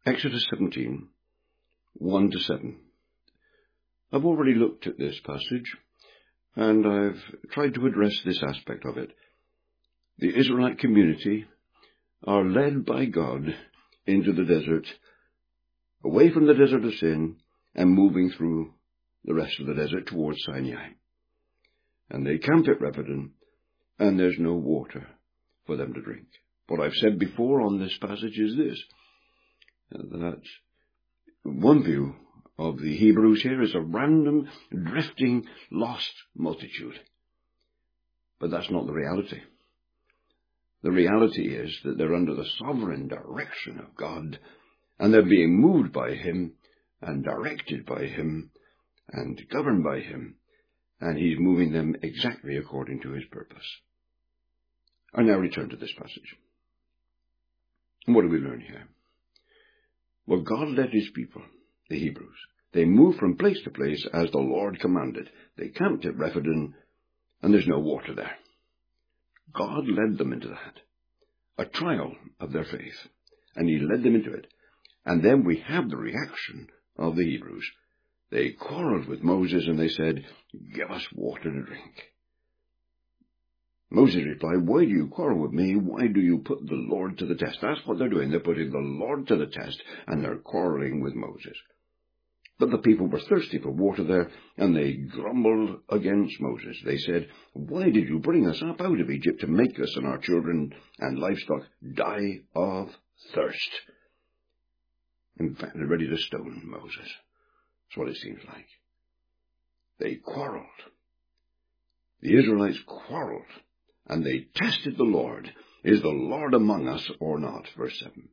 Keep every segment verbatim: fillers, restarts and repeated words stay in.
Exodus seventeen, one to seven. I've already looked at this passage, and I've tried to address this aspect of it. The Israelite community are led by God into the desert, away from the desert of sin, and moving through the rest of the desert towards Sinai. And they camp at Rephidim, and there's no water for them to drink. What I've said before on this passage is this, that one view of the Hebrews here is a random, drifting, lost multitude. But that's not the reality. The reality is that they're under the sovereign direction of God, and they're being moved by Him, and directed by Him, and governed by Him, and He's moving them exactly according to His purpose. I now return to this passage. And what do we learn here? Well, God led His people, the Hebrews. They moved from place to place as the Lord commanded. They camped at Rephidim, and there's no water there. God led them into that, a trial of their faith, and He led them into it. And then we have the reaction of the Hebrews. They quarreled with Moses, and they said, "Give us water to drink." Moses replied, "Why do you quarrel with me? Why do you put the Lord to the test?" That's what they're doing. They're putting the Lord to the test, and they're quarreling with Moses. But the people were thirsty for water there, and they grumbled against Moses. They said, "Why did you bring us up out of Egypt to make us and our children and livestock die of thirst?" In fact, they're ready to stone Moses. That's what it seems like. They quarreled. The Israelites quarreled, and they tested the Lord. Is the Lord among us or not? Verse seven.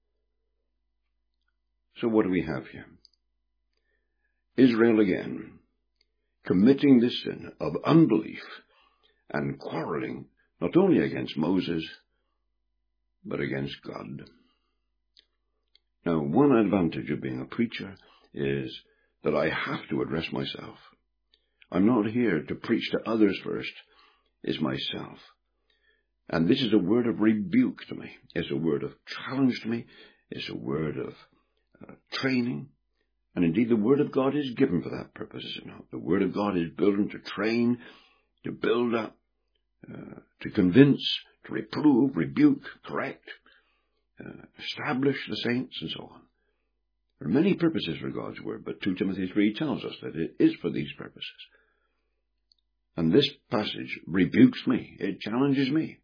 So what do we have here? Israel again, committing this sin of unbelief and quarreling not only against Moses, but against God. Now, one advantage of being a preacher is that I have to address myself. I'm not here to preach to others first. It's myself. And this is a word of rebuke to me. It's a word of challenge to me. It's a word of uh, training. And indeed, the Word of God is given for that purpose, is it not? The Word of God is built to train, to build up, uh, to convince, to reprove, rebuke, correct, uh, establish the saints, and so on. There are many purposes for God's Word, but Second Timothy three tells us that it is for these purposes. And this passage rebukes me. It challenges me.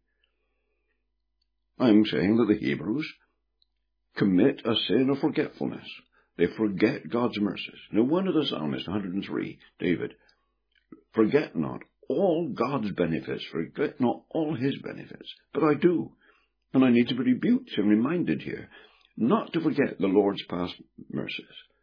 I'm saying that the Hebrews commit a sin of forgetfulness. They forget God's mercies. No wonder the psalmist, one hundred three, David, forget not all God's benefits, forget not all His benefits. But I do, and I need to be rebuked and reminded here not to forget the Lord's past mercies.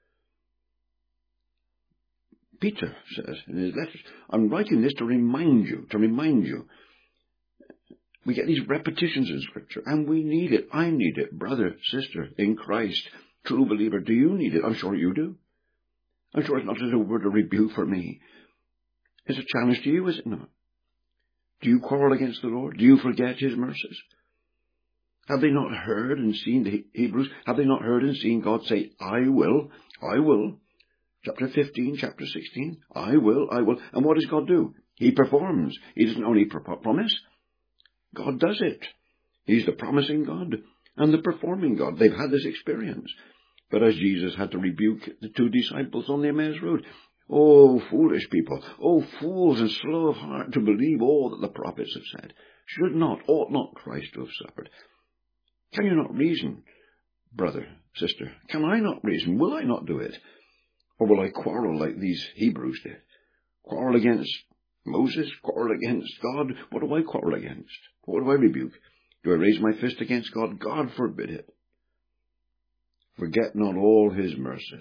Peter says in his letters, I'm writing this to remind you, to remind you. We get these repetitions in Scripture, and we need it. I need it, brother, sister, in Christ. True believer, do you need it? I'm sure you do. I'm sure it's not just a word of rebuke for me. It's a challenge to you, is it not? Do you quarrel against the Lord? Do you forget His mercies? Have they not heard and seen, the Hebrews, have they not heard and seen God say, I will, I will. Chapter fifteen, chapter sixteen, I will, I will. And what does God do? He performs. He doesn't only promise. God does it. He's the promising God and the performing God. They've had this experience. But as Jesus had to rebuke the two disciples on the Emmaus Road, oh, foolish people, oh, fools and slow of heart to believe all that the prophets have said. Should not, ought not Christ to have suffered? Can you not reason, brother, sister? Can I not reason? Will I not do it? Or will I quarrel like these Hebrews did? Quarrel against Moses? Quarrel against God? What do I quarrel against? What do I rebuke? Do I raise my fist against God? God forbid it. Forget not all His mercies.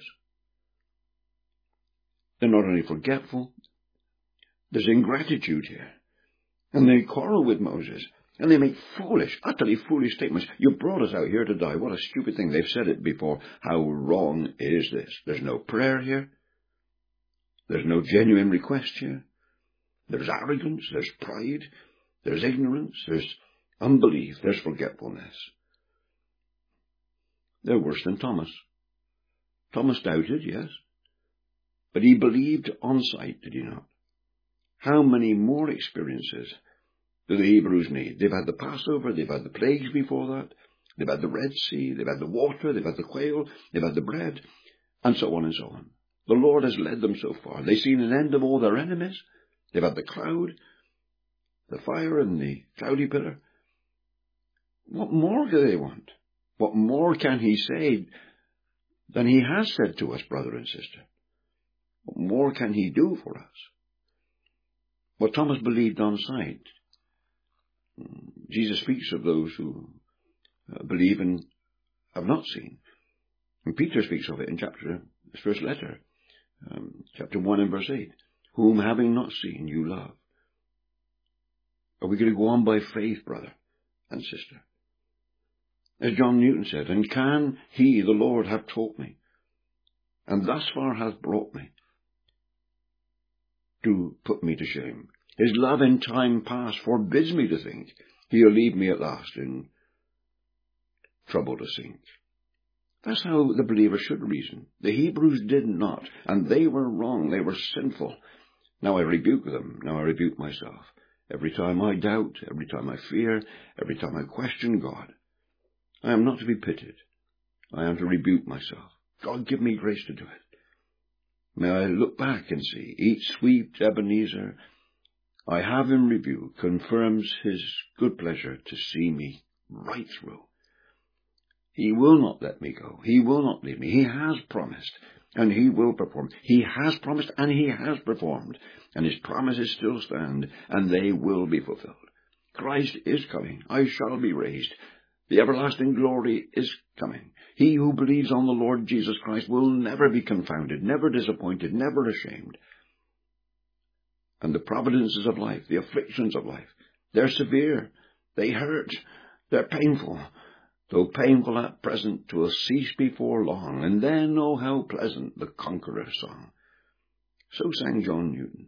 They're not only forgetful, there's ingratitude here. And they quarrel with Moses. And they make foolish, utterly foolish statements. You brought us out here to die. What a stupid thing. They've said it before. How wrong is this? There's no prayer here. There's no genuine request here. There's arrogance. There's pride. There's ignorance. There's unbelief. There's forgetfulness. They're worse than Thomas. Thomas doubted, yes, but he believed on sight, did he not? How many more experiences do the Hebrews need? They've had the Passover, they've had the plagues before that, they've had the Red Sea, they've had the water, they've had the quail, they've had the bread, and so on and so on. The Lord has led them so far. They've seen an end of all their enemies. They've had the cloud, the fire, and the cloudy pillar. What more do they want? What more can he say than he has said to us, brother and sister? What more can he do for us? What Thomas believed on sight. Jesus speaks of those who uh, believe and have not seen. And Peter speaks of it in chapter, his first letter, um, chapter one and verse eight. Whom having not seen you love. Are we going to go on by faith, brother and sister? As John Newton said, and can he, the Lord, have taught me, and thus far hath brought me, to put me to shame? His love in time past forbids me to think he'll leave me at last in trouble to sink. That's how the believer should reason. The Hebrews did not, and they were wrong. They were sinful. Now I rebuke them. Now I rebuke myself. Every time I doubt, every time I fear, every time I question God, I am not to be pitied. I am to rebuke myself. God, give me grace to do it. May I look back and see each sweet Ebenezer I have in review confirms his good pleasure to see me right through. He will not let me go. He will not leave me. He has promised, and he will perform. He has promised, and he has performed, and his promises still stand, and they will be fulfilled. Christ is coming. I shall be raised. The everlasting glory is coming. He who believes on the Lord Jesus Christ will never be confounded, never disappointed, never ashamed. And the providences of life, the afflictions of life, they're severe, they hurt, they're painful. Though painful at present, 'twill cease before long, and then, oh, how pleasant the conqueror's song. So sang John Newton.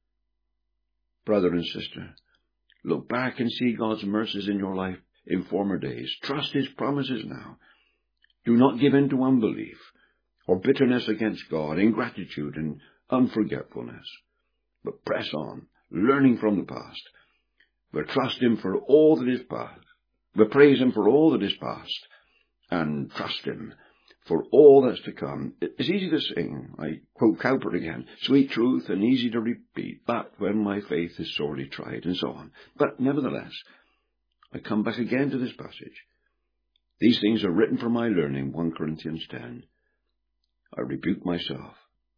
Brother and sister, look back and see God's mercies in your life in former days. Trust his promises now. Do not give in to unbelief or bitterness against God, ingratitude and unforgetfulness, but press on, learning from the past. But trust him for all that is past. We praise him for all that is past, and trust him for all that's to come. It's easy to sing, I quote Cowper again, sweet truth and easy to repeat, but when my faith is sorely tried, and so on. But nevertheless, I come back again to this passage. These things are written for my learning, First Corinthians ten. I rebuke myself,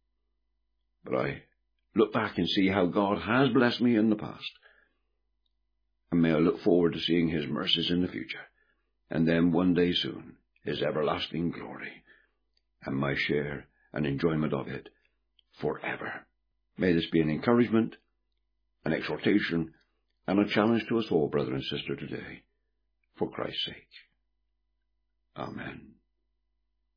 but I look back and see how God has blessed me in the past. And may I look forward to seeing his mercies in the future, and then one day soon, his everlasting glory, and my share and enjoyment of it forever. May this be an encouragement, an exhortation, and a challenge to us all, brother and sister, today, for Christ's sake. Amen.